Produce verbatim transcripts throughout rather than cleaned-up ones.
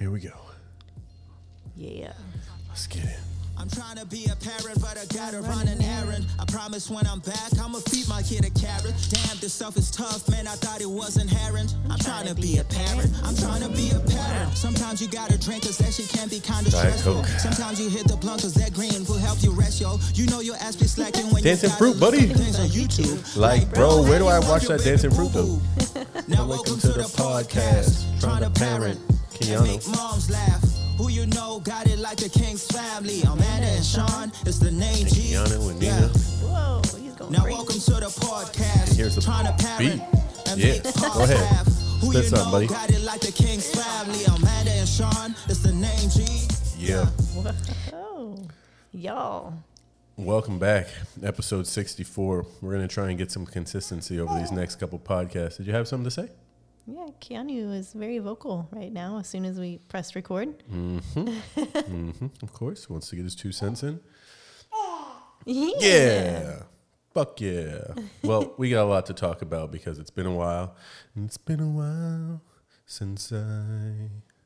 Here we go. Yeah. Let's get it. I'm trying to be a parent, but I gotta run an errand. I promise when I'm back, I'ma feed my kid a carrot. Damn, this stuff is tough, man, I thought it was inherent. I'm trying to be a parent, I'm trying to be a parent. Sometimes you gotta drink, cause that shit can be kinda stressful. Sometimes you hit the blunt, cause that green will help you rest, yo. You know your ass be slacking when Dancing you Fruit, buddy. things on YouTube. Like, bro, where do I watch that Dancing Fruit, though? Now welcome to the podcast, trying to parent and make moms laugh. Who you know got it like the King's family. Amanda and Sean, it's the name G. Kiana and Yeah. Nina. Whoa, he's going Now crazy. welcome to the podcast. And here's the trying to parent beat. and Yeah, make go moms ahead. laugh. Who Spit you something, know buddy. got it like the King's family. Amanda and Sean, it's the name G. Yeah. Oh, y'all. Welcome back. Episode sixty-four. We're going to try and get some consistency over these next couple podcasts. Did you have something to say? Yeah, Keanu is very vocal right now as soon as we pressed record. Mm-hmm. mm-hmm. Of course. Wants to get his two cents in. Yeah. Yeah. Fuck yeah. Well, we got a lot to talk about because it's been a while. And it's been a while since I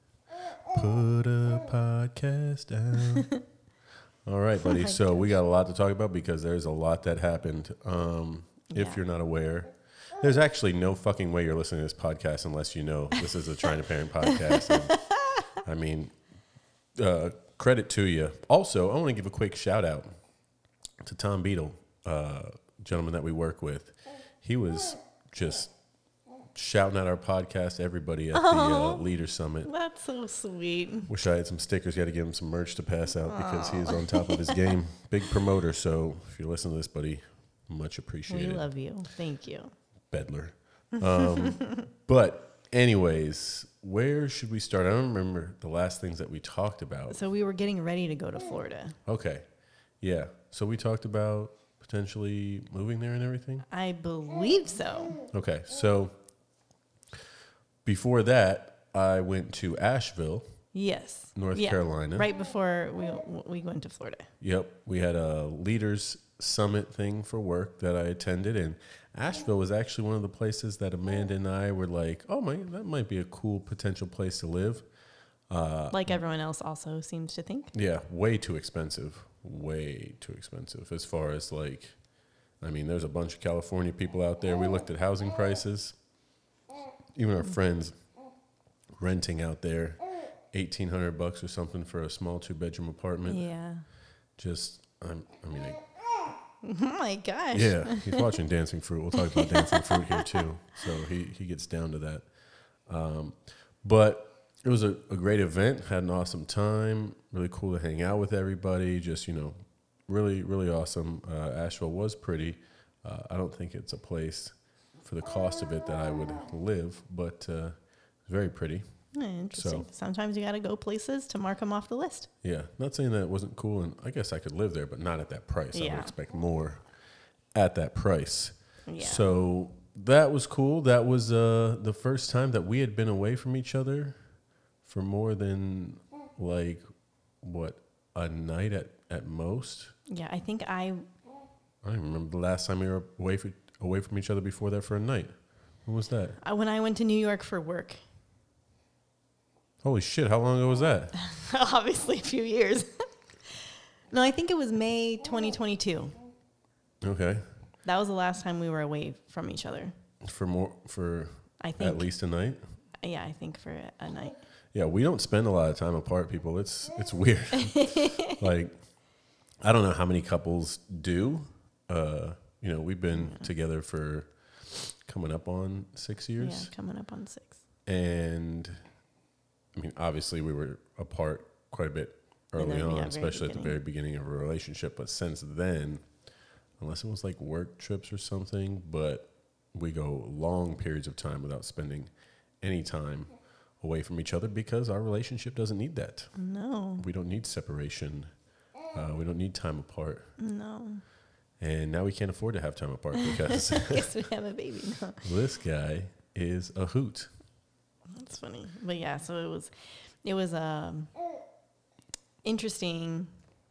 put a podcast out. All right, buddy. Oh so we got a lot to talk about because there's a lot that happened. Um, if Yeah. you're not aware, there's actually no fucking way you're listening to this podcast unless you know this is a Trying to Parent podcast. And, I mean, uh, credit to you. Also, I want to give a quick shout out to Tom Beadle, uh, gentleman that we work with. He was just shouting at our podcast, everybody at the uh, Leader Summit. That's so sweet. Wish I had some stickers. You had to give him some merch to pass out because he is on top of his game. Big promoter. So if you listen to this, buddy, much We appreciated. love you. Thank you. Bedler. Um, but anyways, where should we start? I don't remember the last things that we talked about. So we were getting ready to go to Florida. Okay. Yeah. So we talked about potentially moving there and everything. I believe so. Okay. So before that, I went to Asheville. Yes. North Yeah. Carolina. Right before we we went to Florida. Yep. We had a leaders summit thing for work that I attended, and Asheville was actually one of the places that Amanda and I were like, oh my, that might be a cool potential place to live. Uh, Like everyone else also seems to think. yeah, way too expensive. Way too expensive as far as like, I mean, there's a bunch of California people out there. We looked at housing prices. Even our friends renting out there, eighteen hundred bucks or something for a small two bedroom apartment. Yeah. Just, I'm, I mean, I, Oh my gosh. yeah, he's watching Dancing Fruit. We'll talk about Dancing Fruit here too. So he, he gets down to that. Um, but it was a, a great event. Had an awesome time. Really cool to hang out with everybody. Just, you know, really, really awesome. Uh, Asheville was pretty. Uh, I don't think it's a place for the cost of it that I would live, but uh, it's very pretty. Yeah, interesting. So- Sometimes you got to go places to mark them off the list. Yeah, not saying that it wasn't cool, and I guess I could live there, but not at that price. I Yeah. would expect more at that price. Yeah. So that was cool. That was uh, the first time that we had been away from each other for more than, like, what, a night at, at most? Yeah, I think I I don't even remember the last time we were away, for, away from each other before that for a night. When was that? I- when I went to New York for work, Holy shit, how long ago was that? obviously a few years. No, I think it was May twenty twenty-two. Okay. That was the last time we were away from each other. For more, for I think. at least a night? Yeah, I think for a, a night. Yeah, we don't spend a lot of time apart, people. It's it's weird. Like, I don't know how many couples do. Uh, you know, we've been Yeah. together for coming up on six Yeah, years. coming up on six. And, I mean, obviously we were apart quite a bit In early the- on, yeah, very especially at the beginning. very beginning of a relationship. But since then, unless it was like work trips or something, but we go long periods of time without spending any time away from each other because our relationship doesn't need that. No, We don't need separation. Uh, we don't need time apart. no. And now we can't afford to have time apart because Guess we have a baby now. this guy is a hoot. That's funny. But yeah, so it was, it was um, interesting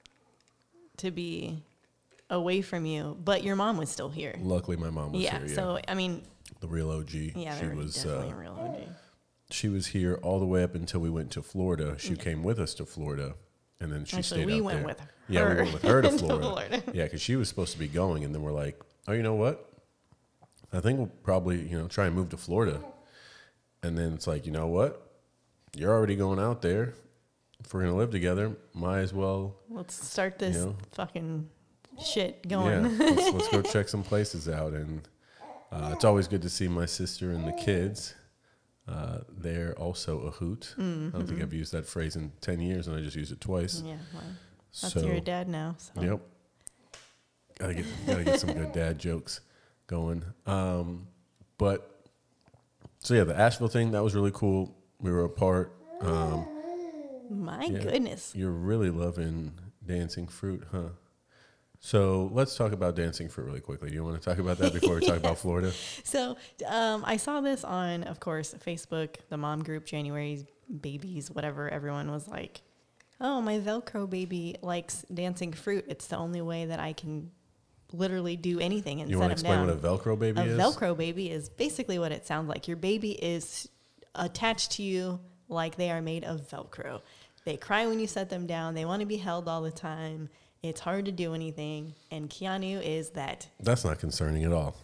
to be away from you, but your mom was still here. Luckily, my mom was Yeah. here. Yeah. So I mean, The real O G. yeah, she they were was. definitely Uh, a real O G. she was here all the way up until we went to Florida. She came with us to Florida, and then she Actually, stayed we out went there. with her. Yeah, we went with her to to Florida. Florida. Yeah, because she was supposed to be going, and then we're like, oh, you know what? I think we'll probably, you know, try and move to Florida. And then it's like, you know what? You're already going out there. If we're gonna live together, might as well. Let's start this You know. fucking shit Yeah, going. let's, let's go check some places out. And uh, it's always good to see my sister and the kids. Uh, they're also a hoot. Mm-hmm. I don't think I've used that phrase in ten years, and I just used it twice. Yeah, well, that's So, your dad now. So. Yep. Gotta get gotta get some good dad jokes going. Um, but so yeah, the Asheville thing, that was really cool. We were apart. Um, My yeah, goodness. You're really loving Dancing Fruit, huh? So let's talk about Dancing Fruit really quickly. Do you want to talk about that before we talk about Florida? So um, I saw this on, of course, Facebook, the mom group, January's babies, whatever. Everyone was like, oh, my Velcro baby likes Dancing Fruit. It's the only way that I can literally do anything and You set want him to explain down. what a Velcro baby a is? Velcro baby is basically what it sounds like. Your baby is attached to you like they are made of Velcro. They cry when you set them down. They want to be held all the time. It's hard to do anything. And Keanu is that. That's not concerning at all.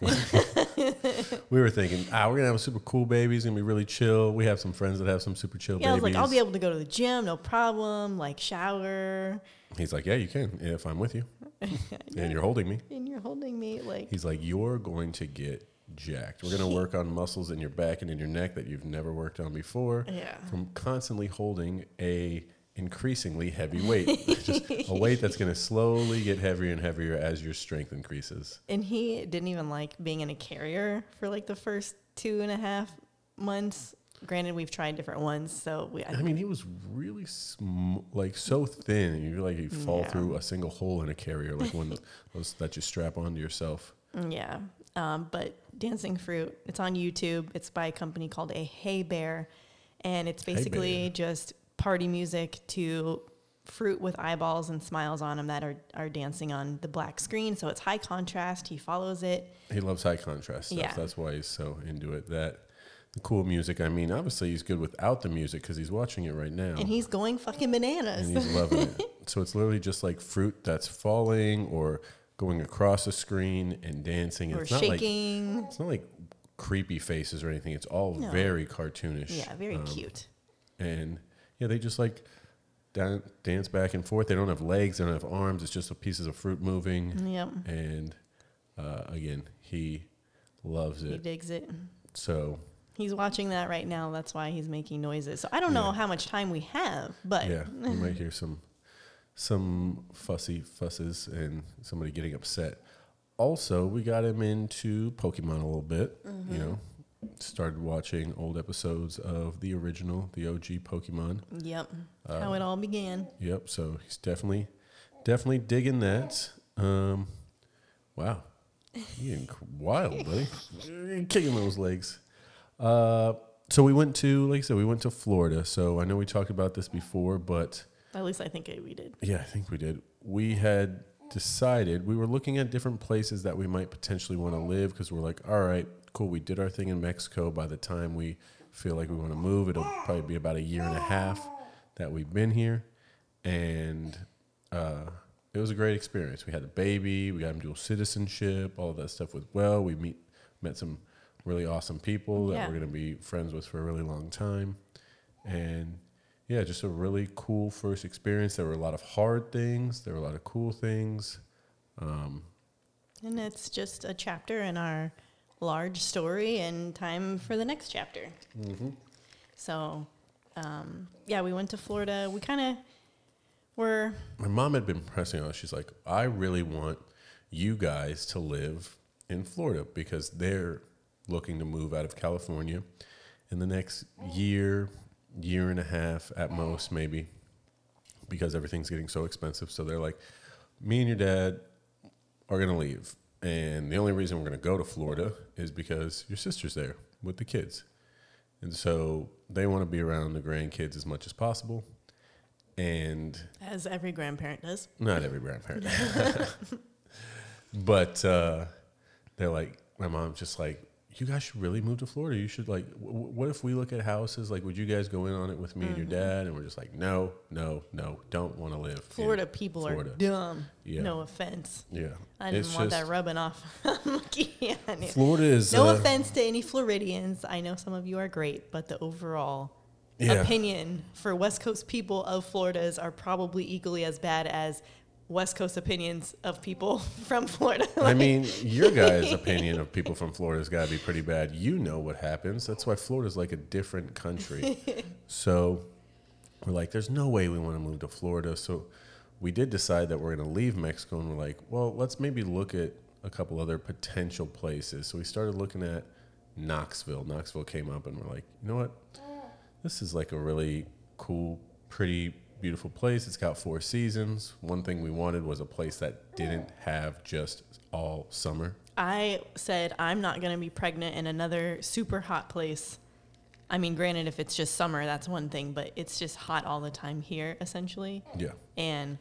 We were thinking, ah, we're going to have a super cool baby. He's going to be really chill. We have some friends that have some super chill Yeah, I was babies. like, I'll be able to go to the gym, no problem, like shower. He's like, yeah, you can if I'm with you. And you're holding me. And you're holding me like. He's like, you're going to get jacked. We're going to work on muscles in your back and in your neck that you've never worked on before. Yeah. From constantly holding a increasingly heavy weight. Just a weight that's going to slowly get heavier and heavier as your strength increases. And he didn't even like being in a carrier for like the first two and a half months. Granted, we've tried different ones, so we. I mean, he was really sm- like so thin. And you feel like you fall Yeah. through a single hole in a carrier, like one those that you strap onto yourself. Yeah. Um, but Dancing Fruit, it's on YouTube. It's by a company called A Hey Bear. And it's Hey basically Bear. just party music to fruit with eyeballs and smiles on them that are, are dancing on the black screen. So it's high contrast. He follows it. He loves high contrast stuff. Yeah. That's why he's so into it. That the cool music. I mean, obviously he's good without the music because he's watching it right now. And he's going fucking bananas. and he's loving it. So it's literally just like fruit that's falling or going across the screen and dancing. or it's not like shaking. it's not like creepy faces or anything. It's all No. very cartoonish. Yeah, very Um, cute. And yeah, they just like dan- dance back and forth. They don't have legs. They don't have arms. It's just pieces of fruit moving. Yep. And uh, again, he loves He it. digs it. So He's watching that right now. That's why he's making noises. So I don't know Yeah. how much time we have, but yeah, you might hear some some fussy fusses and somebody getting upset. Also, we got him into Pokemon a little bit. Mm-hmm. You know, started watching old episodes of the original, the O G Pokemon. yep, Uh, how it all began. Yep. So he's definitely, definitely digging that. Um, wow, you're getting wild, buddy. You're kicking those legs. Uh, so we went to, like I said, we went to Florida. So I know we talked about this before, but At least I think it, we did. yeah, I think we did. We had decided we were looking at different places that we might potentially want to live because we're like, all right, cool. We did our thing in Mexico. By the time we feel like we want to move, it'll probably be about a year and a half that we've been here, and uh, it was a great experience. We had a baby. We got him dual citizenship. All of that stuff was well. We meet met some really awesome people that Yeah. we're going to be friends with for a really long time, and yeah, just a really cool first experience. There were a lot of hard things. There were a lot of cool things. Um, And it's just a chapter in our large story and time for the next chapter. Mm-hmm. So, um, yeah, we went to Florida. We kind of were, My mom had been pressing on us. She's like, I really want you guys to live in Florida because they're looking to move out of California in the next year, year and a half at most, maybe, because everything's getting so expensive. So they're like, me and your dad are going to leave. And the only reason we're going to go to Florida is because your sister's there with the kids. And so they want to be around the grandkids as much as possible. And as every grandparent does. not every grandparent. But uh, they're like, my mom's just like, you guys should really move to Florida. You should like, w- what if we look at houses? Like, would you guys go in on it with me mm-hmm. and your dad? And we're just like, no, no, no, don't want to live. Florida people Florida. are dumb. Yeah. No offense. Yeah. I didn't it's want that rubbing off. yeah, Florida is. No uh, offense to any Floridians. I know some of you are great, but the overall yeah. opinion for West Coast people of Florida's are probably equally as bad as West Coast opinions of people from Florida. I mean, your guys' opinion of people from Florida's got to be pretty bad. You know what happens. That's why Florida's like a different country. So we're like, there's no way we want to move to Florida. So we did decide that we're going to leave Mexico, and we're like, well, let's maybe look at a couple other potential places. So we started looking at Knoxville. Knoxville came up, and we're like, you know what? This is like a really cool, pretty, beautiful place. It's got four seasons. One thing we wanted was a place that didn't have just all summer. I said I'm not going to be pregnant in another super hot place. I mean, granted, if it's just summer, that's one thing, but it's just hot all the time here, essentially. Yeah. And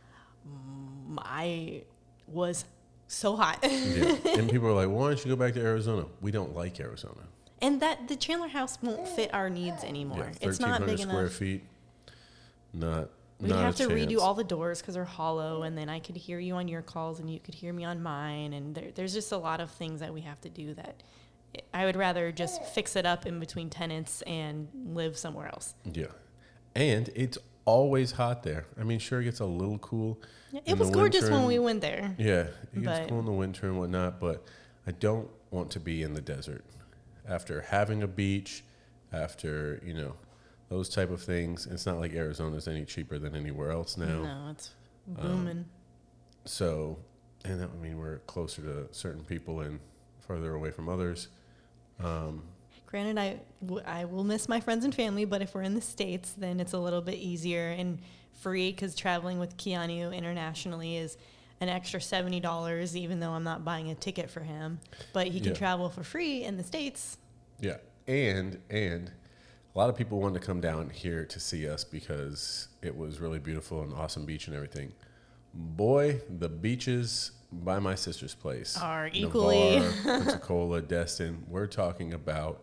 um, I was so hot. yeah. And people are like, well, why don't you go back to Arizona? We don't like Arizona. And that the Chandler house won't fit our needs anymore. Yeah, it's not big square enough. feet. Not, We'd not have a to chance. redo all the doors because they're hollow, and then I could hear you on your calls, and you could hear me on mine. And there, there's just a lot of things that we have to do that I would rather just fix it up in between tenants and live somewhere else. Yeah. And it's always hot there. I mean, sure, it gets a little cool. Yeah, it was gorgeous when we went there. Yeah, it gets cool in the winter and whatnot, but I don't want to be in the desert. After having a beach, after, you know, those type of things, it's not like Arizona's any cheaper than anywhere else now. No, it's booming. Um, so, and that, I mean, we're closer to certain people and farther away from others. Um, Granted, I, w- I will miss my friends and family, but if we're in the States, then it's a little bit easier and free because traveling with Keanu internationally is an extra seventy dollars, even though I'm not buying a ticket for him. But he can yeah. travel for free in the States. Yeah, and and a lot of people wanted to come down here to see us because it was really beautiful and awesome beach and everything. Boy, the beaches by my sister's place are equally Navarre, Pensacola, Destin. We're talking about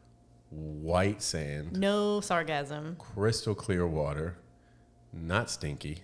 white sand, no sarcasm, crystal clear water, not stinky.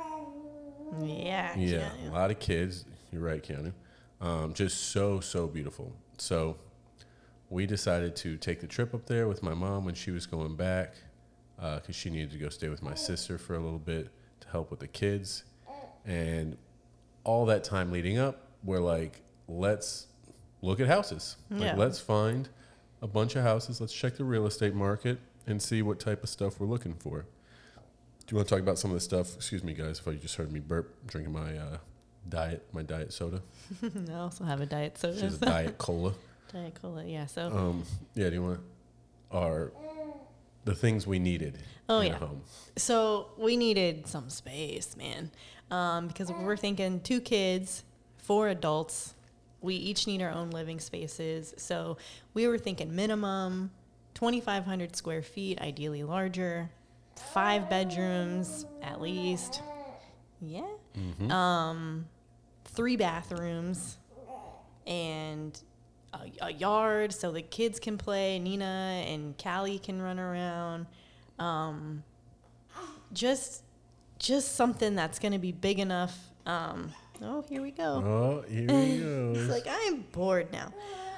Yeah, yeah, Keanu. A lot of kids. You're right, Keanu. Um, just so so beautiful. So we decided to take the trip up there with my mom when she was going back because uh, she needed to go stay with my sister for a little bit to help with the kids. And all that time leading up, we're like, let's look at houses. Like, yeah. let's find a bunch of houses. Let's check the real estate market and see what type of stuff we're looking for. Do you want to talk about some of the stuff? Excuse me, guys, if you just heard me burp, drinking my uh, diet, my diet soda. I also have a diet soda. She's a diet cola. Diet cola, yeah. So, um, yeah. Do you want our the things we needed? Oh in yeah. A home? So we needed some space, man, um, because we're thinking two kids, four adults. We each need our own living spaces. So we were thinking minimum twenty-five hundred square feet, ideally larger. Five bedrooms at least. Yeah. Mm-hmm. Um, three bathrooms and a, a yard so the kids can play. Nina and Callie can run around. Um, just, just something that's going to be big enough. Um, oh, here we go. Oh, here he goes. It's like, I'm bored now.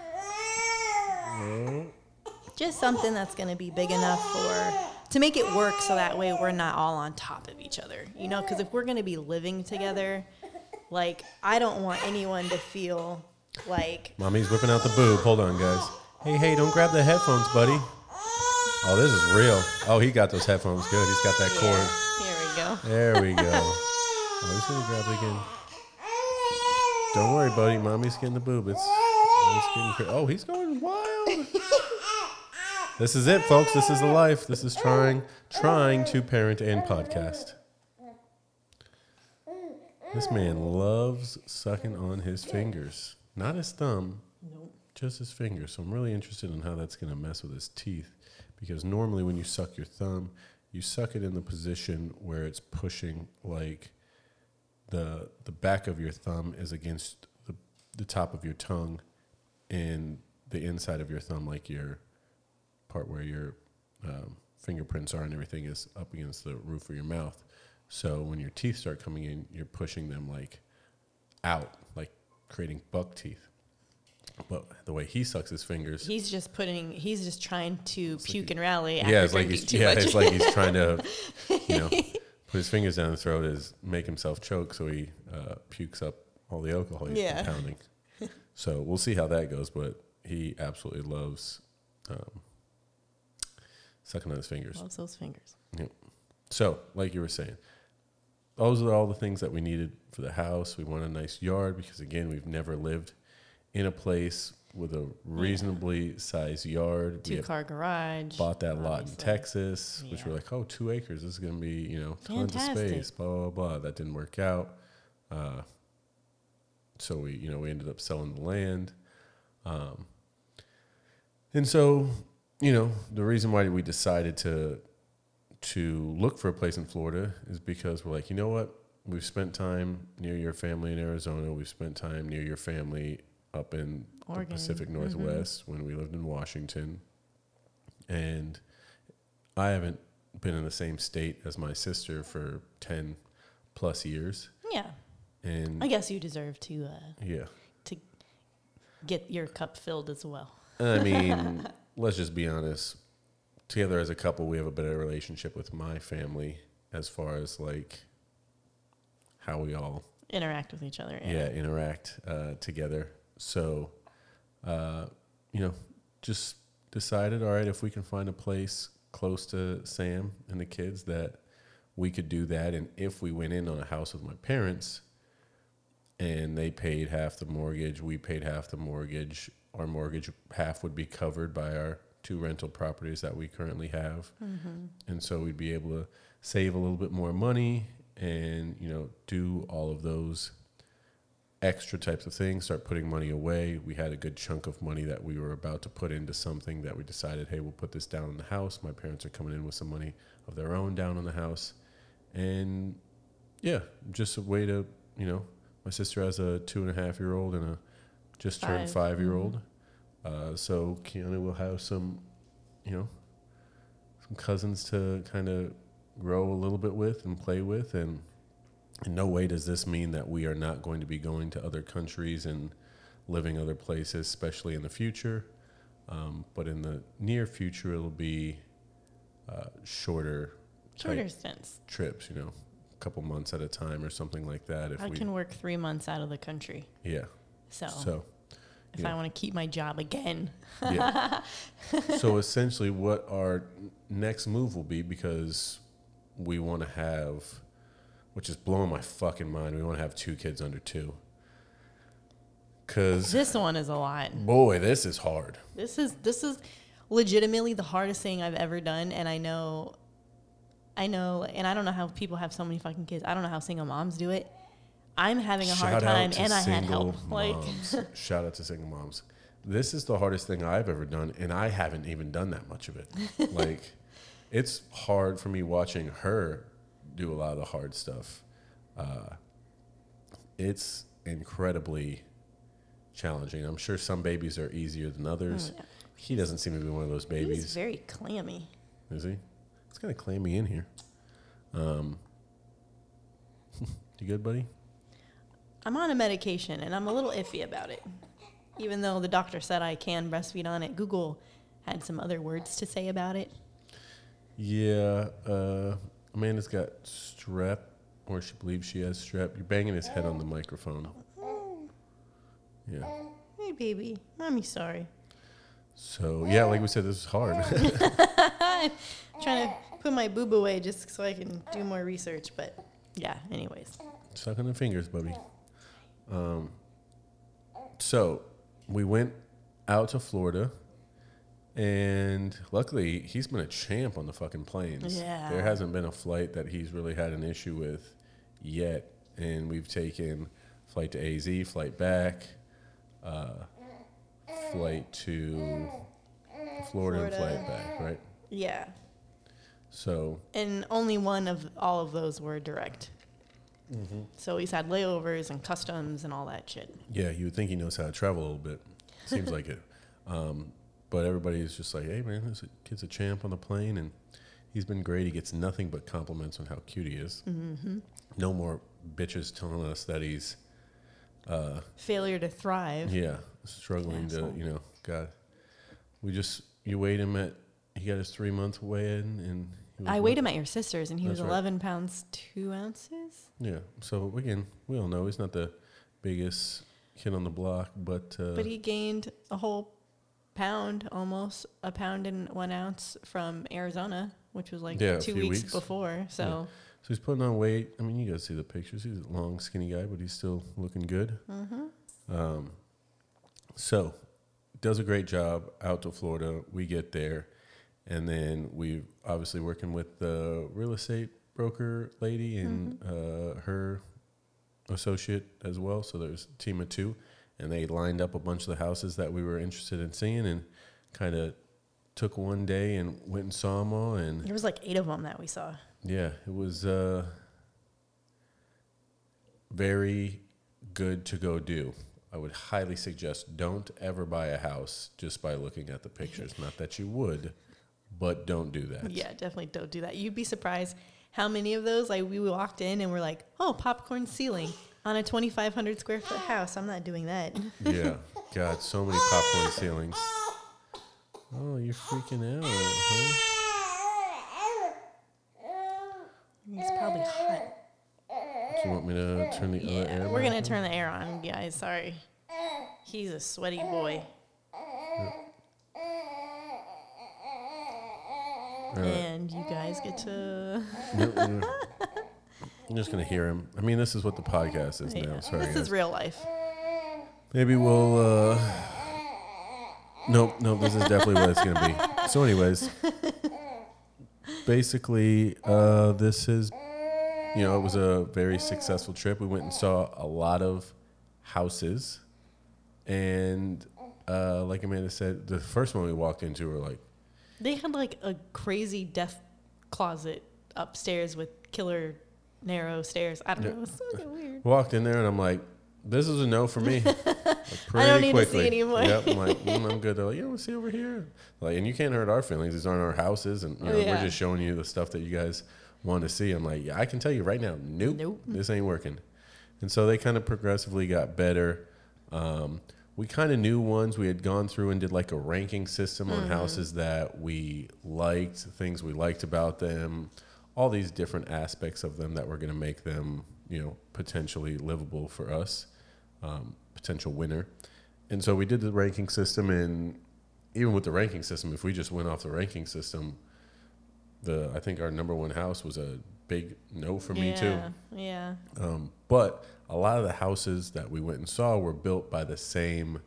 Oh. Just something that's going to be big enough for to make it work so that way we're not all on top of each other. You know, because if we're going to be living together, like, I don't want anyone to feel like... Mommy's whipping out the boob. Hold on, guys. Hey, hey, don't grab the headphones, buddy. Oh, this is real. Oh, he got those headphones good. He's got that cord. Yeah, here we go. There we go. Oh, he's going to grab it again. Don't worry, buddy. Mommy's getting the boob. It's, it's getting crazy. Oh, he's going wild. This is it, folks. This is the life. This is trying, trying to parent and podcast. This man loves sucking on his fingers. Not his thumb, Nope. just his fingers. So I'm really interested in how that's going to mess with his teeth. Because normally when you suck your thumb, you suck it in the position where it's pushing, like the the back of your thumb is against the, the top of your tongue, and the inside of your thumb, like your part where your um, fingerprints are and everything, is up against the roof of your mouth. So when your teeth start coming in, you're pushing them like out, like creating buck teeth. But the way he sucks his fingers, He's just putting. He's just trying to It's puke like- and rally. After yeah, it's like drinking he's too yeah, much. it's like he's trying to, you know, put his fingers down his throat, is make himself choke, so he uh, pukes up all the alcohol he's Yeah. been pounding. So we'll see how that goes, but he absolutely loves um, sucking on his fingers. Loves those fingers. So, like you were saying, those are all the things that we needed for the house. We want a nice yard because, again, we've never lived in a place with a reasonably sized yard. Two we have car garage. bought that lot in obviously. Texas, which Yeah. we're like, oh, two acres. This is going to be, you know, tons of Fantastic. space, blah, blah, blah. That didn't work out. Uh, so we, you know, we ended up selling the land. Um, and so, you know, the reason why we decided to to look for a place in Florida is because we're like, you know what? We've spent time near your family in Arizona. We've spent time near your family up in Oregon. the Pacific Northwest when we lived in Washington. And I haven't been in the same state as my sister for ten plus years. Yeah, And I guess you deserve to uh, yeah, to get your cup filled as well. I mean, let's just be honest. Together as a couple, we have a better relationship with my family as far as like how we all Interact with each other. yeah, interact uh, together. So, uh, you know, just decided, all right, if we can find a place close to Sam and the kids, that we could do that. And if we went in on a house with my parents and they paid half the mortgage, we paid half the mortgage, our mortgage half would be covered by our two rental properties that we currently have. Mm-hmm. And so we'd be able to save a little bit more money and, you know, do all of those extra types of things, start putting money away. We had a good chunk of money that we were about to put into something that we decided, hey, we'll put this down in the house. My parents are coming in with some money of their own down on the house. And yeah, just a way to, you know, my sister has a two and a half year old and a just turned Five. five year old. Uh, so Kiana will have some, you know, some cousins to kind of grow a little bit with and play with. And in no way does this mean that we are not going to be going to other countries and living other places, especially in the future. Um, but in the near future, it'll be uh, shorter, Shorter type stints. trips, you know, a couple months at a time or something like that. If I we, can work three months out of the country. yeah. So, So, if yeah. I want to keep my job again, yeah. So essentially, what our next move will be, because we want to have, which is blowing my fucking mind, we want to have two kids under two. Because, this one is a lot. boy, this is hard. This is this is legitimately the hardest thing I've ever done, and I know, I know, and I don't know how people have so many fucking kids. I don't know how single moms do it. I'm having a hard Shout time, out to and I had single help. Like, moms. Shout out to single moms. This is the hardest thing I've ever done, and I haven't even done that much of it. Like, it's hard for me watching her do a lot of the hard stuff. Uh, it's incredibly challenging. I'm sure some babies are easier than others. Mm, yeah. He doesn't seem to be one of those he's babies, very clammy. is he? It's kind of clammy in here. Um, you good, buddy? I'm on a medication, and I'm a little iffy about it. Even though the doctor said I can breastfeed on it, Google had some other words to say about it. Yeah, uh, Amanda's got strep, or she believes she has strep. You're banging his head on the microphone. Yeah. Hey, baby. Mommy's sorry. So, yeah, like we said, this is hard. I'm trying to put my boob away just so I can do more research. But, yeah, anyways. Suck on the fingers, Bubby. Um, so, we went out to Florida, and luckily, he's been a champ on the fucking planes. Yeah. There hasn't been a flight that he's really had an issue with yet, and we've taken flight to A Z, flight back, uh, flight to Florida, and Florida. flight back, right? Yeah. So, And only one of all of those were direct. Mm-hmm. So he's had layovers and customs and all that shit. yeah, you would think he knows how to travel a little bit. Seems like it. Um, but everybody's just like, hey, man, this kid's a champ on the plane, and he's been great. He gets nothing but compliments on how cute he is. Mm-hmm. No more bitches telling us that he's... Uh, Failure to thrive. yeah, struggling Asshole. to, you know, God. We just, you weighed him at, he got his three-month weigh-in, and... He was I what? weighed him at your sister's, and he That's was right. eleven pounds, two ounces. Yeah, so again, we all know he's not the biggest kid on the block, but... Uh, But he gained a whole pound, almost a pound and one ounce from Arizona, which was like Yeah, a two few weeks, weeks. before. So, So he's putting on weight. I mean, you guys see the pictures. He's a long, skinny guy, but he's still looking good. mm-hmm. Um, so does a great job out to Florida. We get there, and then we obviously working with the real estate broker lady and uh, her associate as well. So there's a team of two, and they lined up a bunch of the houses that we were interested in seeing, and kind of took one day and went and saw them all. And There was like eight of them that we saw. yeah, it was uh, very good to go do. I would highly suggest don't ever buy a house just by looking at the pictures. Not that you would, but don't do that. Yeah, definitely don't do that. You'd be surprised how many of those, like, we walked in and we're like, oh, popcorn ceiling on a twenty-five hundred square foot house. I'm not doing that. Yeah. God, so many popcorn ceilings. Oh, you're freaking out, huh? It's probably hot. Do you want me to turn the other Yeah, air we're back going on? to turn the air on, guys. Sorry. He's a sweaty boy. All right. And you guys get to... No, no. I'm just going to hear him. I mean, this is what the podcast is now. Yeah, Sorry, this guys. is real life. Maybe we'll. Uh, nope, nope. This is definitely what it's gonna be. So, anyways, basically, uh, this is, you know, it was a very successful trip. We went and saw a lot of houses, and uh, like Amanda said, the first one we walked into, were like, They had like a crazy death closet upstairs with killer narrow stairs. I don't Yeah. know. It was so weird. walked in there, and I'm like, this is a no for me. Like, pretty don't need to see quickly. anymore. Yep, I'm like, mm, I'm good. They're like, you want to see over here? Like, and you can't hurt our feelings. These aren't our houses, and you know, Yeah. we're just showing you the stuff that you guys want to see. I'm like, yeah, I can tell you right now, nope, Nope. this ain't working. And so they kind of progressively got better. Um, we kind of knew ones. We had gone through and did like a ranking system on houses that we liked, things we liked about them, all these different aspects of them that were going to make them, you know, potentially livable for us. Um, potential winner. And so we did the ranking system, and even with the ranking system, if we just went off the ranking system, the I think our number one house was a big no for me too. Yeah. Um, but a lot of the houses that we went and saw were built by the same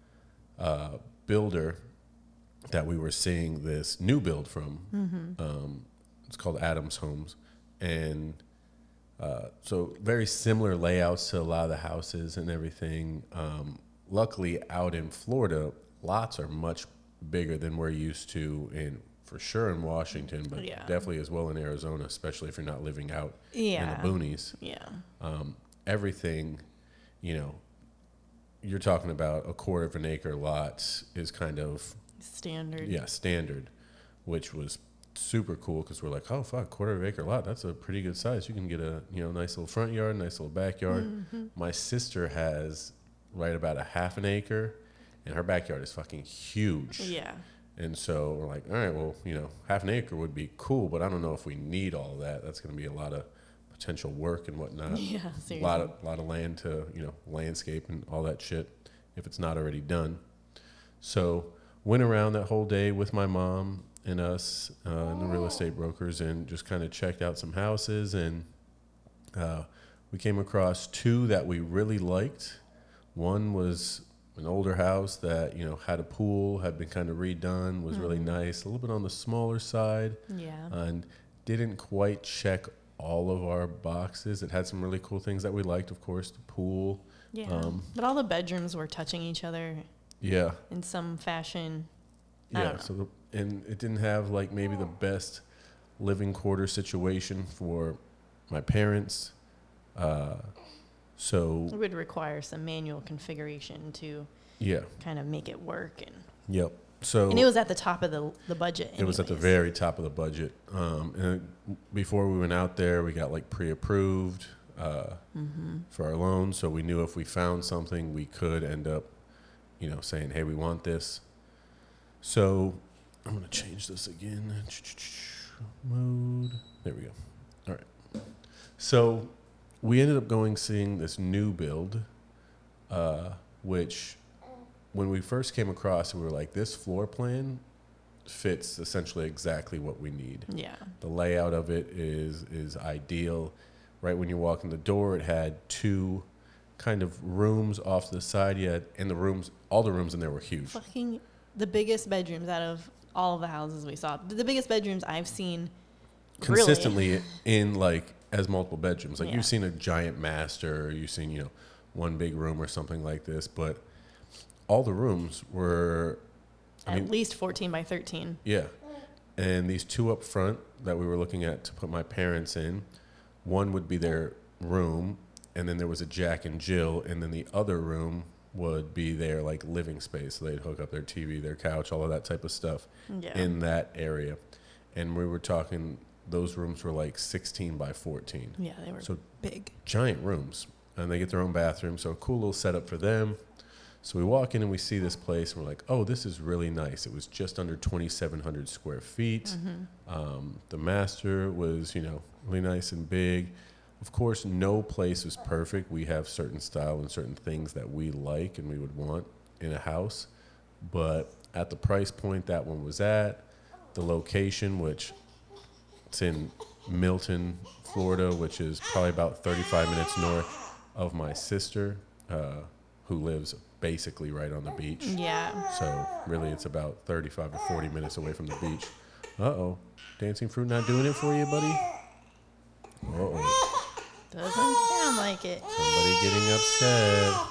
uh, builder that we were seeing this new build from. Mm-hmm. Um, it's called Adams Homes, and Uh, so very similar layouts to a lot of the houses and everything. Um, luckily, out in Florida, lots are much bigger than we're used to in, for sure, in Washington, but Yeah. definitely as well in Arizona, especially if you're not living out Yeah. in the boonies. Yeah. Um, everything, you know, you're talking about a quarter of an acre lot is kind of Standard. yeah standard, which was super cool because we're like, oh fuck, quarter of acre lot, that's a pretty good size. You can get a, you know, nice little front yard, nice little backyard. Mm-hmm. My sister has right about a half an acre, and her backyard is fucking huge. Yeah. And so we're like, all right, well, you know, half an acre would be cool, but I don't know if we need all of that. That's going to be a lot of potential work and whatnot. Yeah, a seriously. lot of lot of land to, you know, landscape and all that shit if it's not already done. So went around that whole day with my mom and us uh, and the real estate brokers, and just kind of checked out some houses, and uh, we came across two that we really liked. One was an older house that, you know, had a pool, had been kind of redone, was really nice, a little bit on the smaller side, Yeah. and didn't quite check all of our boxes. It had some really cool things that we liked, of course, the pool. Yeah. Um, but all the bedrooms were touching each other Yeah. in some fashion. I Yeah, don't know. so the, and it didn't have like maybe the best living quarter situation for my parents. Uh, so It would require some manual configuration to yeah, kind of make it work. And Yep. So And it was at the top of the the budget. It was at the anyways. very top of the budget. Um, and before we went out there, we got like pre-approved uh, Mm-hmm. for our loan, so we knew if we found something, we could end up, you know, saying, "Hey, we want this." So I'm gonna change this again. Mode. There we go. All right. So we ended up going seeing this new build, uh, which when we first came across it, we were like, this floor plan fits essentially exactly what we need. Yeah. The layout of it is is ideal. Right when you walk in the door, it had two kind of rooms off to the side. Yet, and the rooms, all the rooms in there were huge. Fucking the biggest bedrooms out of all of the houses we saw. The biggest bedrooms I've seen. Consistently Really. in like as multiple bedrooms. Like Yeah. you've seen a giant master, or you've seen, you know, one big room or something like this, but all the rooms were, I At mean, least fourteen by thirteen. yeah. And these two up front that we were looking at to put my parents in, one would be their room, and then there was a Jack and Jill, and then the other room would be their like living space. So they'd hook up their T V, their couch, all of that type of stuff Yeah. in that area. And we were talking, those rooms were like sixteen by fourteen. Yeah, they were So big. giant rooms, and they get their own bathroom. So a cool little setup for them. So we walk in and we see this place, and we're like, oh, this is really nice. It was just under twenty-seven hundred square feet. Mm-hmm. Um, the master was, you know, really nice and big. Of course, no place is perfect. We have certain style and certain things that we like and we would want in a house. But at the price point that one was at, the location, which it's in Milton, Florida, which is probably about thirty-five minutes north of my sister, uh, who lives basically right on the beach. Yeah. So really, it's about thirty-five to forty minutes away from the beach. Uh-oh. Dancing Fruit not doing it for you, buddy? Uh-oh. Doesn't sound like it. Somebody getting upset.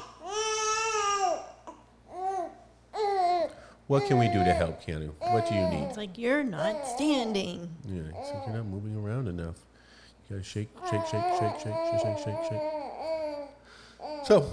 What can we do to help, Keanu? What do you need? It's like, you're not standing. Yeah, it's like you're not moving around enough. You gotta shake, shake, shake, shake, shake, shake, shake, shake, shake. So,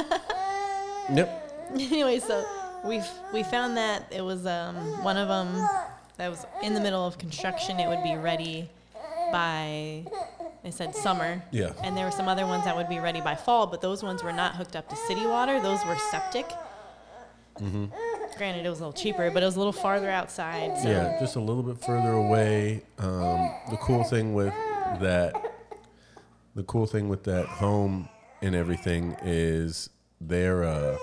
yep. Anyway, so we we found that it was um, one of them that was in the middle of construction. It would be ready by, they said summer. Yeah. And there were some other ones that would be ready by fall, but those ones were not hooked up to city water. Those were septic. Mm-hmm. Granted, it was a little cheaper, but it was a little farther outside. So. Yeah, just a little bit further away. Um, the cool thing with that, the cool thing with that home and everything is they're, uh,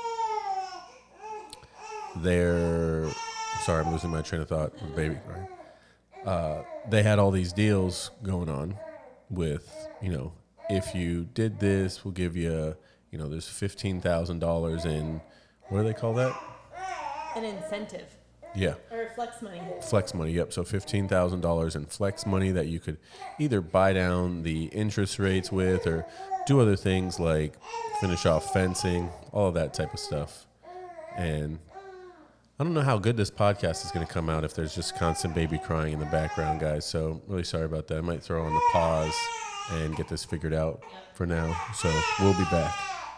they're, sorry, I'm losing my train of thought with baby. Right? Uh, they had all these deals going on with, you know, if you did this, we'll give you, you know, there's fifteen thousand dollars in, what do they call that? An incentive. Yeah. Or flex money. Flex money, yep. So fifteen thousand dollars in flex money that you could either buy down the interest rates with or do other things like finish off fencing, all of that type of stuff. And I don't know how good this podcast is going to come out if there's just constant baby crying in the background, guys. So really sorry about that. I might throw on the pause and get this figured out for now. So we'll be back.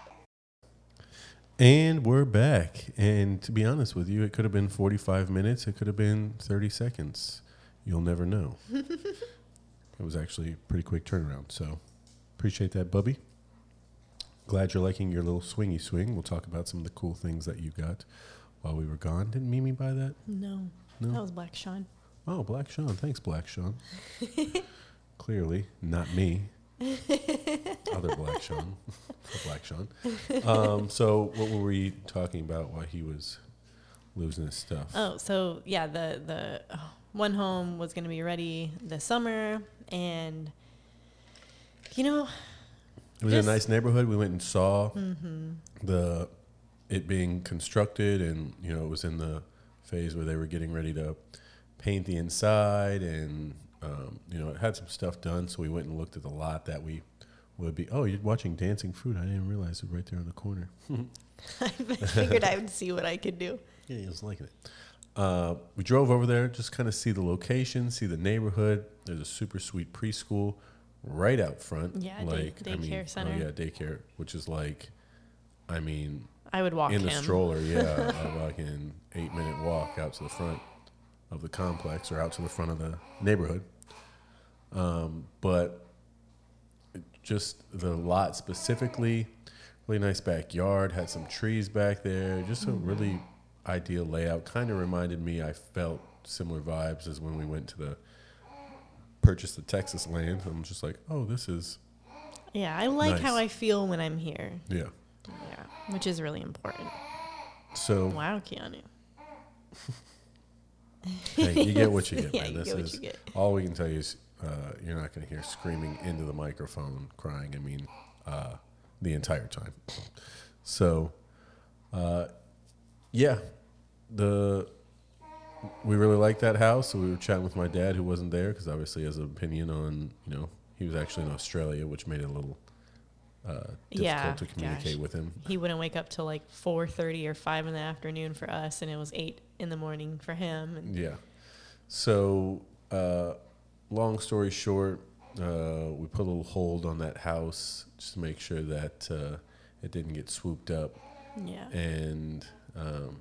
And we're back. And to be honest with you, it could have been forty-five minutes. It could have been thirty seconds. You'll never know. It was actually a pretty quick turnaround. So appreciate that, Bubby. Glad you're liking your little swingy swing. We'll talk about some of the cool things that you got while we were gone. Didn't Mimi buy that? No. No? That was Black Sean. Oh, Black Sean. Thanks, Black Sean. Clearly, not me. Other Black Sean. Black Sean. Um, so what were we talking about while he was losing his stuff? Oh, so yeah, the the oh, one home was going to be ready this summer, and you know, It was in just- a nice neighborhood. We went and saw mm-hmm. the it being constructed, and you know it was in the phase where they were getting ready to paint the inside, and um, you know it had some stuff done. So we went and looked at the lot that we would be. Oh, you're watching Dancing Fruit. I didn't realize it was right there in the corner. I figured I would see what I could do. Yeah, he was liking it. Uh, we drove over there, just kind of see the location, see the neighborhood. There's a super sweet preschool right out front. Yeah, day- like I mean, daycare center. Oh yeah, daycare, which is like, I mean, I would walk in the him. stroller. Yeah, a fucking eight minute walk out to the front of the complex or out to the front of the neighborhood. Um, but just the lot specifically, really nice backyard, had some trees back there, just a really ideal layout. Kind of reminded me, I felt similar vibes as when we went to the purchase the Texas land. I'm just like, oh, this is Yeah, I like Nice. how I feel when I'm here. yeah. Yeah, which is really important. So Wow, Keanu. hey, you get what you get, Yeah, man. you This get what is you get. all we can tell you is uh, you're not going to hear screaming into the microphone, crying. I mean, uh, the entire time. So, uh, yeah, the we really liked that house. So we were chatting with my dad, who wasn't there, because obviously he has an opinion on, you know, he was actually in Australia, which made it a little uh, difficult Yeah, to communicate gosh. with him. He wouldn't wake up till like four thirty or five in the afternoon for us, and it was eight in the morning for him. And Yeah. So, uh, long story short, uh, we put a little hold on that house just to make sure that uh, it didn't get swooped up. yeah, And um,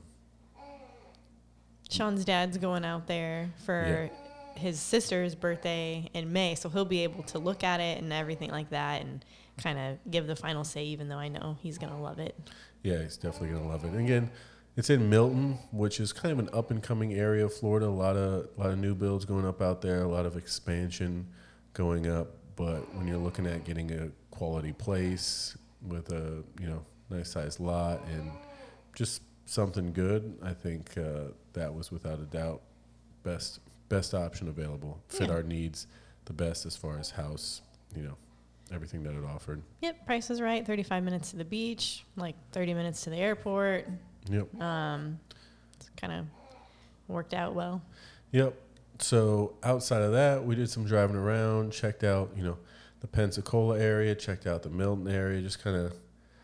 Sean's dad's going out there for his sister's birthday in May, so he'll be able to look at it and everything like that, and kind of give the final say. Even though I know he's gonna love it. yeah, he's definitely going to love it. And again, it's in Milton, which is kind of an up and coming area of Florida. A lot of a lot of new builds going up out there, a lot of expansion going up. But when you're looking at getting a quality place with a, you know, nice sized lot and just something good, I think uh, that was without a doubt best best option available. Fit Yeah. our needs the best as far as house, you know, everything that it offered. Yep, price is right. thirty-five minutes to the beach, like thirty minutes to the airport. Yep. Um, it's kind of worked out well. Yep. So outside of that, we did some driving around, checked out, you know, the Pensacola area, checked out the Milton area, just kind of,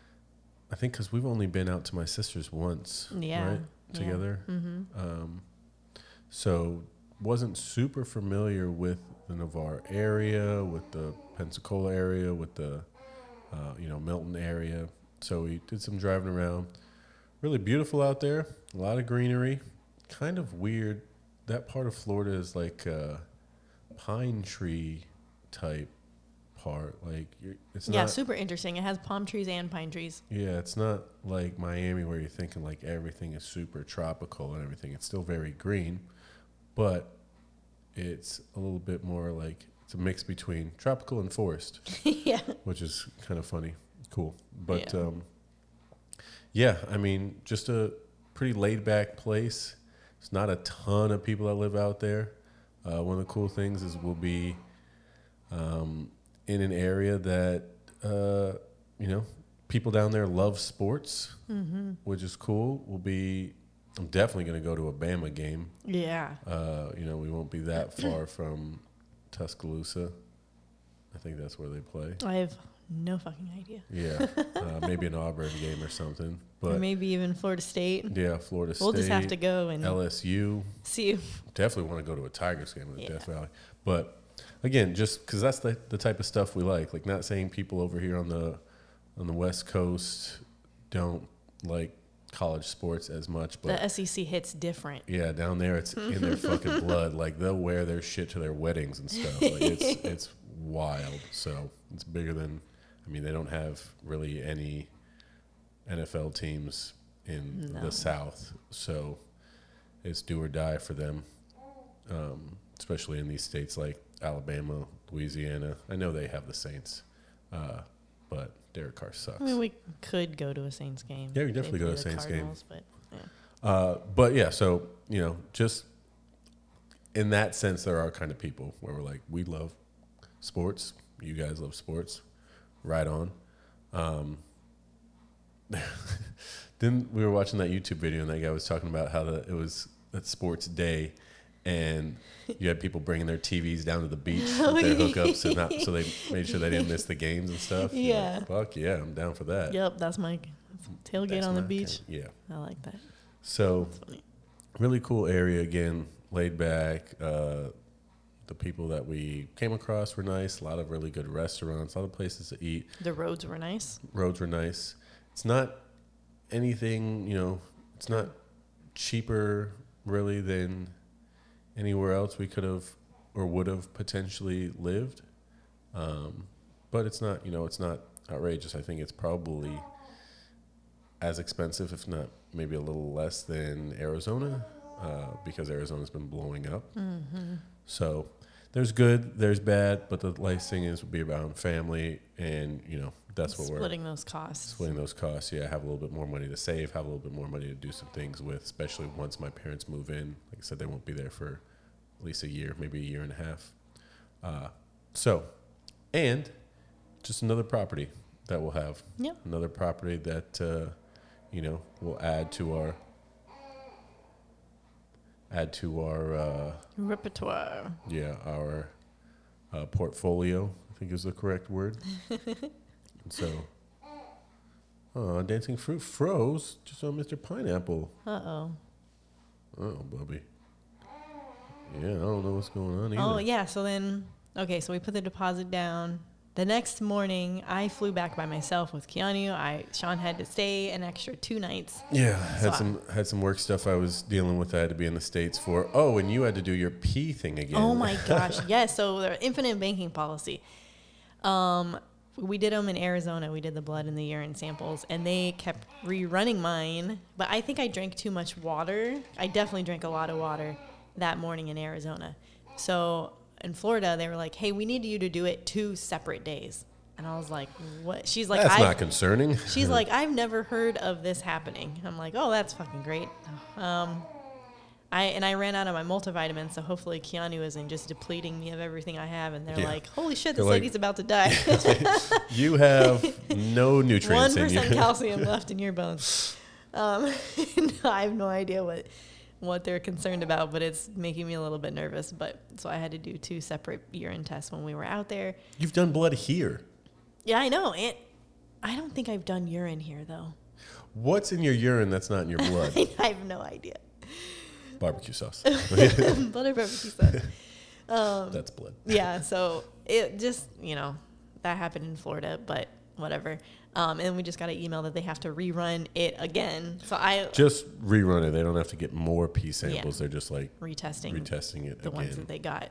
I think because we've only been out to my sister's once, Yeah, right, yeah. together. Mm-hmm. Um, so wasn't super familiar with the Navarre area, with the Pensacola area, with the, uh, you know, Milton area. So we did some driving around. Really beautiful out there. A lot of greenery. Kind of weird. That part of Florida is like a pine tree type part. Like you're, it's Yeah, not. super interesting. It has palm trees and pine trees. Yeah, it's not like Miami where you're thinking like everything is super tropical and everything. It's still very green, but it's a little bit more like it's a mix between tropical and forest, Yeah. which is kind of funny, cool. But Yeah. um, yeah, I mean, just a pretty laid back place. There's not a ton of people that live out there. Uh, one of the cool things is we'll be um, in an area that uh, you know people down there love sports, Mm-hmm. which is cool. We'll be. I'm definitely going to go to a Bama game. Yeah. Uh, you know, we won't be that far from Tuscaloosa. I think that's where they play. I have no fucking idea. Yeah, uh, maybe an Auburn game or something. Or But maybe even Florida State. yeah, Florida State. We'll just have to go and L S U. see. Definitely want to go to a Tigers game in Yeah. Death Valley. But again, just because that's the, the type of stuff we like. Like, not saying people over here on the on the West Coast don't like college sports as much, but The S E C hits different. yeah, down there it's in their fucking blood. Like, they'll wear their shit to their weddings and stuff. Like, it's it's wild. So it's bigger than. I mean, they don't have really any N F L teams in No. the South, so it's do or die for them. Um, especially in these states like Alabama, Louisiana. I know they have the Saints, uh, but Derek Carr sucks. I mean, we could go to a Saints game. Yeah, we if definitely they go play to a the Saints game. Cardinals, But yeah. Uh, but yeah, so, you know, just in that sense, there are kind of people where we're like, we love sports. You guys love sports. Right on. Um, then we were watching that YouTube video and that guy was talking about how the, it was that sports day and you had people bringing their T Vs down to the beach with their hookups so, not, so they made sure they didn't miss the games and stuff. You're Yeah. like, fuck yeah, I'm down for that. Yep, that's my tailgate That's on the my beach. kind- yeah. I like that. So That's funny. really cool area again, laid back. Uh, the people that we came across were nice. A lot of really good restaurants, a lot of places to eat. The roads were nice. Roads were nice. It's not anything, you know, it's not cheaper really than anywhere else we could have or would have potentially lived. Um, but it's not, you know, it's not outrageous. I think it's probably as expensive, if not maybe a little less than Arizona, uh, because Arizona's been blowing up. Mm-hmm. So there's good, there's bad, but the nice thing is we'll be around family, and, you know, that's what we're splitting those costs. splitting those costs. Yeah, have a little bit more money to save, have a little bit more money to do some things with, especially once my parents move in. Like I said, they won't be there for at least a year, maybe a year and a half. Uh, so, and just another property that we'll have. Yep. Another property that, uh, you know, will add to our, add to our, uh, Repertoire. yeah, our uh, portfolio, I think is the correct word. And so, oh, Dancing Fruit froze just on Mister Pineapple. Uh-oh. Oh, Bubby. Yeah, I don't know what's going on either. Oh, yeah. So then, okay, so we put the deposit down. The next morning, I flew back by myself with Keanu. I Sean had to stay an extra two nights. Yeah, had So some had some work stuff I was dealing with. I had to be in the States for. Oh, and you had to do your pee thing again. Oh my gosh, yes. So the infinite banking policy. Um, we did them in Arizona. We did the blood and the urine samples, and they kept rerunning mine. But I think I drank too much water. I definitely drank a lot of water that morning in Arizona. So in Florida, they were like, "Hey, we need you to do it two separate days." And I was like, "What?" She's like, That's I've, not concerning. She's like, "I've never heard of this happening." I'm like, "Oh, that's fucking great." Um, I and I ran out of my multivitamins, so hopefully Keanu isn't just depleting me of everything I have. And they're Yeah. like, "Holy shit, They're this like- lady's about to die." You have no One nutrients in percent you. calcium left in your bones. Um, I have no idea what what they're concerned about, but it's making me a little bit nervous. But so I had to do two separate urine tests when we were out there. You've done blood here. Yeah, I know. And I don't think I've done urine here though. What's in your urine that's not in your blood? I have no idea. Barbecue sauce. Butter barbecue sauce. Um, That's blood. yeah, so it just, you know, that happened in Florida, but whatever. Um, and we just got an email that they have to rerun it again. So I Just rerun it. They don't have to get more pee samples. Yeah. They're just like retesting retesting it the again. ones that they got.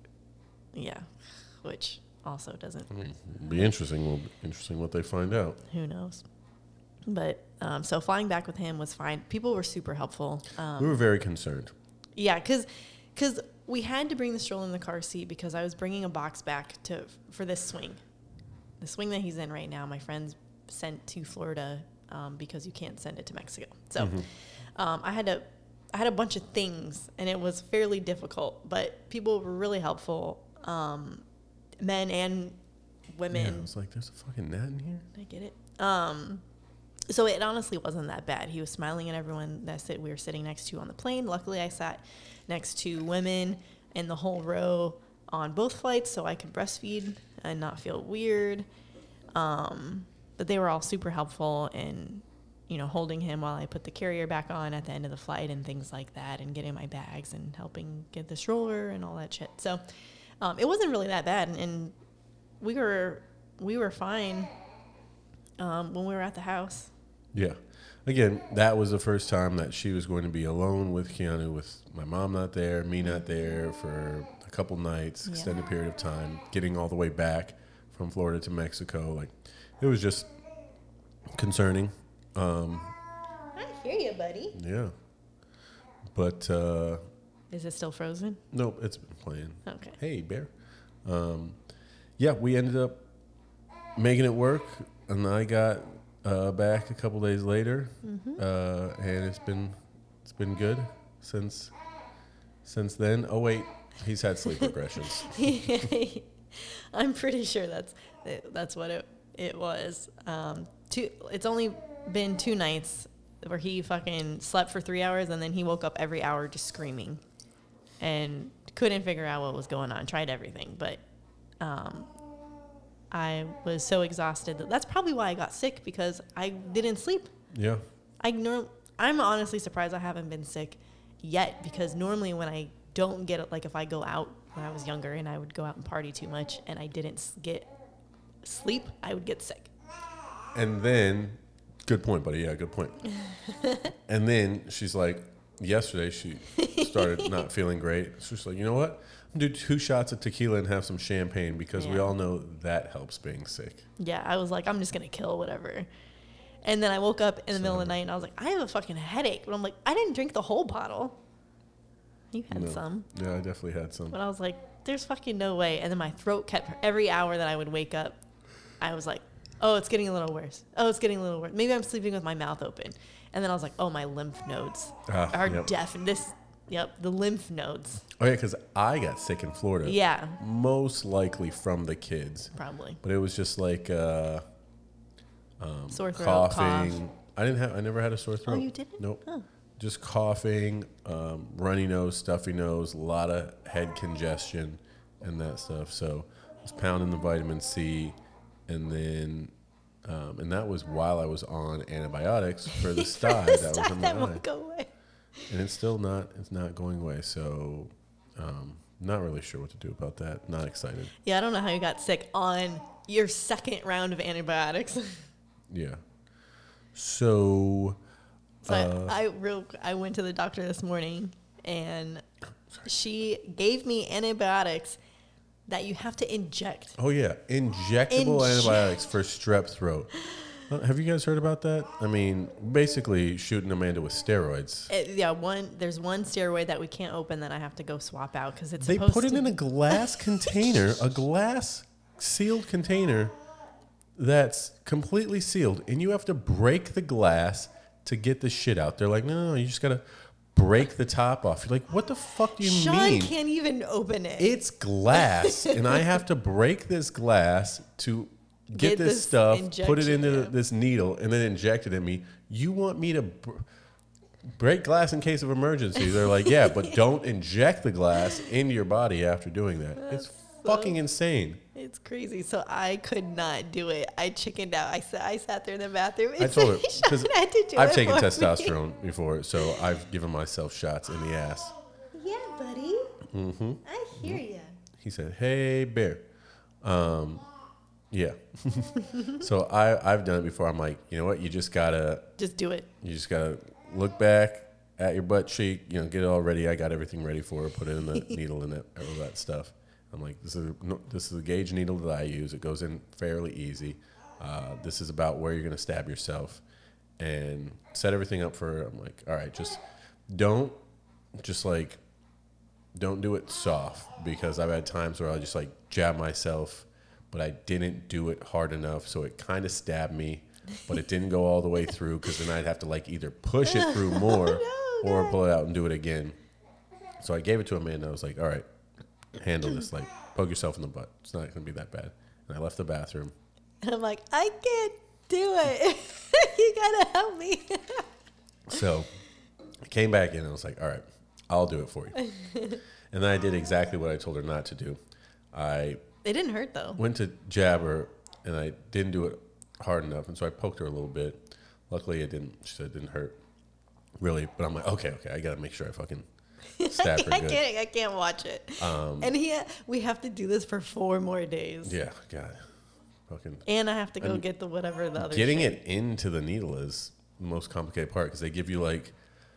Yeah, which also doesn't. I mean, it'll be interesting. Will be interesting what they find out. Who knows? But um, so flying back with him was fine. People were super helpful. Um, We were very concerned. Yeah, because because we had to bring the stroller in the car seat because I was bringing a box back to for this swing. The swing that he's in right now, my friends sent to Florida um, because you can't send it to Mexico. So Mm-hmm. um, I had to I had a bunch of things, and it was fairly difficult. But people were really helpful, um, men and women. Yeah, I was like, there's a fucking gnat in here. I get it. Um, so it honestly wasn't that bad. He was smiling at everyone that sit, we were sitting next to on the plane. Luckily, I sat next to women in the whole row on both flights, so I could breastfeed and not feel weird. Um, but they were all super helpful in, you know, holding him while I put the carrier back on at the end of the flight and things like that, and getting my bags and helping get the stroller and all that shit. So um, it wasn't really that bad, and, and we were we were fine um, when we were at the house. Yeah. Again, that was the first time that she was going to be alone with Keanu, with my mom not there, me not there for a couple nights, Yeah. extended period of time, getting all the way back from Florida to Mexico. Like, it was just concerning. Um, I hear you, buddy. yeah. But, uh, Is it still frozen? nope, it's been playing. Okay. Hey, bear. Um, yeah, we ended up making it work, and I got uh, back a couple days later, Mm-hmm. uh, and it's been it's been good since since then. Oh wait, he's had sleep regressions. I'm pretty sure that's that's what it it was. Um, two. It's only been two nights where he fucking slept for three hours and then he woke up every hour just screaming, and couldn't figure out what was going on. Tried everything, but um, I was so exhausted that that's probably why I got sick, because I didn't sleep. Yeah, I norm- I'm honestly surprised I haven't been sick yet, because normally when I don't get it, like if I go out when I was younger and I would go out and party too much and I didn't s- get sleep, I would get sick. and then Good point, buddy. Yeah, good point. And then she's like, yesterday she started not feeling great. So she's like, you know what? I'm gonna do two shots of tequila and have some champagne because we Yeah. all know that helps being sick. Yeah, I was like, I'm just gonna kill whatever. And then I woke up in the middle of the night and I was like, I have a fucking headache. But I'm like, I didn't drink the whole bottle. You had No. some. Yeah, I definitely had some. But I was like, there's fucking no way. And then my throat kept, every hour that I would wake up, I was like, oh, it's getting a little worse. Oh, it's getting a little worse. Maybe I'm sleeping with my mouth open. And then I was like, oh, my lymph nodes Ah, are yep. deaf. This, yep, the lymph nodes. Oh yeah, because I got sick in Florida. Yeah, Most likely from the kids. probably. But it was just like uh, um, Sore throat, coughing. cough. I didn't have. I never had a sore throat. Oh, you didn't? Nope. Oh. Just coughing, um, runny nose, stuffy nose, a lot of head congestion, and that stuff. So I was pounding the vitamin C, and then, um, and that was while I was on antibiotics for the sty that was in my that eye, won't go away. and it's still not. It's not going away. So, um, not really sure what to do about that. Not excited. Yeah, I don't know how you got sick on your second round of antibiotics. Yeah. So. So Uh, I, I real I went to the doctor this morning and she gave me antibiotics that you have to inject. Oh yeah, injectable Inje- antibiotics for strep throat. Uh, have you guys heard about that? I mean, basically shooting Amanda with steroids. Uh, yeah, one there's one steroid that we can't open that I have to go swap out because it's They supposed put it to in a glass container, a glass sealed container that's completely sealed, and you have to break the glass to get the shit out. They're like, no, no, no, you just gotta break the top off. You're like, what the fuck do you Sean mean? can't even open it. It's glass, and I have to break this glass to get, Get this, this stuff, put it injection, into yeah. this needle, and then inject it in me. You want me to br- break glass in case of emergency? They're like, yeah, but don't inject the glass into your body after doing that. It's fucking insane. It's crazy. So I could not do it. I chickened out. I sat, I sat there in the bathroom. I told her because Sean had to do I've it taken for me. testosterone before, so I've given myself shots in the ass. Yeah, buddy. Mm-hmm. I hear you. He said, "Hey, bear." Um, yeah. So I I've done it before. I'm like, you know what? You just gotta Just do it. you just gotta look back at your butt cheek. You know, get it all ready. I got everything ready for it. Put it in the needle and that all that stuff. I'm like, this is a, no, this is a gauge needle that I use. It goes in fairly easy. Uh, this is about where you're gonna stab yourself, and set everything up for. I'm like, all right, just don't just like. Don't do it soft, because I've had times where I just like jab myself, but I didn't do it hard enough, so it kind of stabbed me, but it didn't go all the way through, because then I'd have to like either push it through more no, or God. pull it out and do it again. So I gave it to Amanda. I was like, all right, handle this. Like, poke yourself in the butt. It's not going to be that bad. And I left the bathroom. And I'm like, I can't do it. You gotta help me. So I came back in and I was like, all right, I'll do it for you. And then I did exactly what I told her not to do. I It didn't hurt though. went to jab her, and I didn't do it hard enough, and so I poked her a little bit. Luckily, it didn't. She said it didn't hurt, really. But I'm like, okay, okay, I gotta make sure I fucking stab her I good. can't. I can't watch it. Um, and he, we have to do this for four more days. Yeah, God, fucking And I have to go And get the whatever the other. getting shit. it into the needle is the most complicated part, because they give you like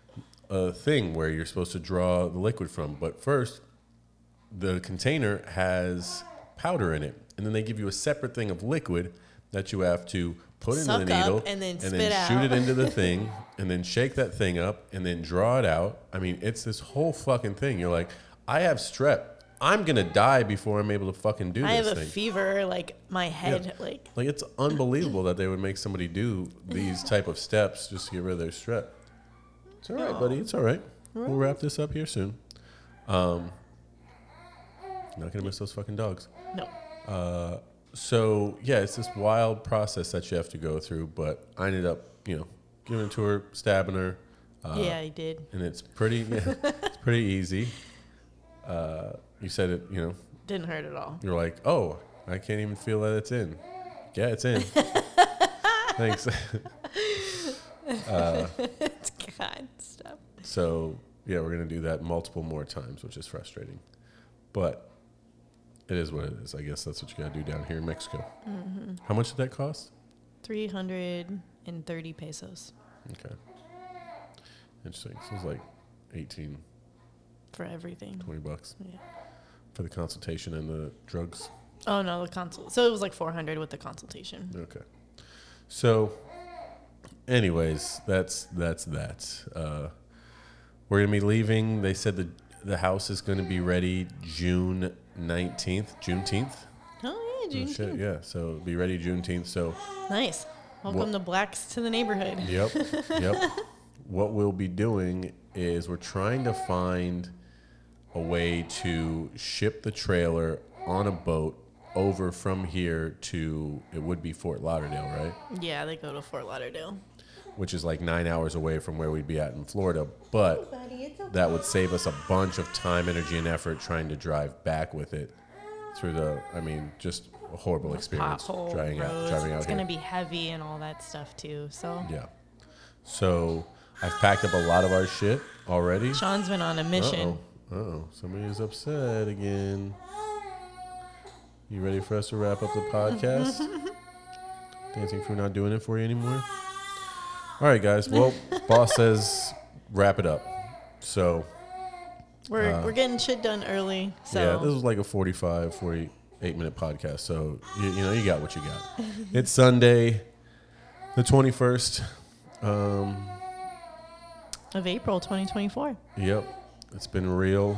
a thing where you're supposed to draw the liquid from, but first the container has powder in it, and then they give you a separate thing of liquid that you have to put into Suck the needle up and then and spit then shoot out. it into the thing and then shake that thing up and then draw it out. I mean, it's this whole fucking thing. You're like, I have strep. I'm gonna die before I'm able to fucking do I this have a thing. fever. Like my head. Yeah. Like Like, it's unbelievable that they would make somebody do these type of steps just to get rid of their strep. It's all right, buddy. It's all right. We'll wrap this up here soon. Um, not gonna miss those fucking dogs. no. Uh, so yeah, it's this wild process that you have to go through. But I ended up, you know, giving it to her, stabbing her. Uh, Yeah, I did. And it's pretty, yeah, it's pretty easy. Uh, you said it, you know, Didn't hurt at all. you're like, oh, I can't even feel that it's in. Yeah, it's in. Thanks. uh, God, stop. so yeah, we're gonna do that multiple more times, which is frustrating, but it is what it is. I guess that's what you gotta do down here in Mexico. Mm-hmm. How much did that cost? Three hundred and thirty pesos Okay. Interesting. So it's like eighteen, for everything. twenty bucks Yeah. for the consultation and the drugs. Oh no, the consult. So it was like four hundred with the consultation. Okay. So, anyways, that's that's that. Uh, we're gonna be leaving. They said the the house is gonna be ready June nineteenth, Juneteenth. Oh yeah, Oh, June. shit, yeah. So be ready Juneteenth. So, Nice. Welcome What- the blacks to the neighborhood. yep, yep. What we'll be doing is we're trying to find a way to ship the trailer on a boat over from here to, it would be Fort Lauderdale, right? Yeah, they go to Fort Lauderdale. Which is like nine hours away from where we'd be at in Florida. But that would save us a bunch of time, energy, and effort trying to drive back with it through the, I mean, just a horrible experience Pothole driving out, roads. driving out It's here. gonna be heavy and all that stuff too. So Yeah. So I've packed up a lot of our shit already. Sean's been on a mission. Uh-oh. Uh-oh. Somebody is upset again. You ready for us to wrap up the podcast? Dancing Fruit not doing it for you anymore? All right, guys. Well, boss says wrap it up. So, We're Uh, we're getting shit done early. So yeah, this was like a forty-five, forty-eight minute podcast. So, you, you know, you got what you got. It's Sunday, the twenty-first. Um, of April twenty twenty-four. yep. It's been real.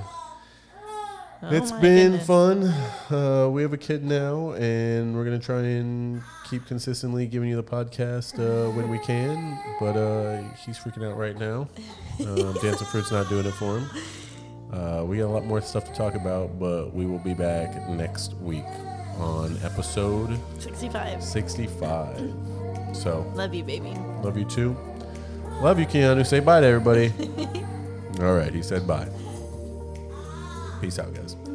Oh It's my been goodness. fun. Uh, we have a kid now, and we're gonna try and keep consistently giving you the podcast uh, when we can. But uh, he's freaking out right now. Um, Dancing Fruit's not doing it for him. Uh, we got a lot more stuff to talk about, but we will be back next week on episode sixty-five. sixty-five. So Love you, baby. love you too. Love you, Keanu. Say bye to everybody. All right, he said bye. Peace out, guys.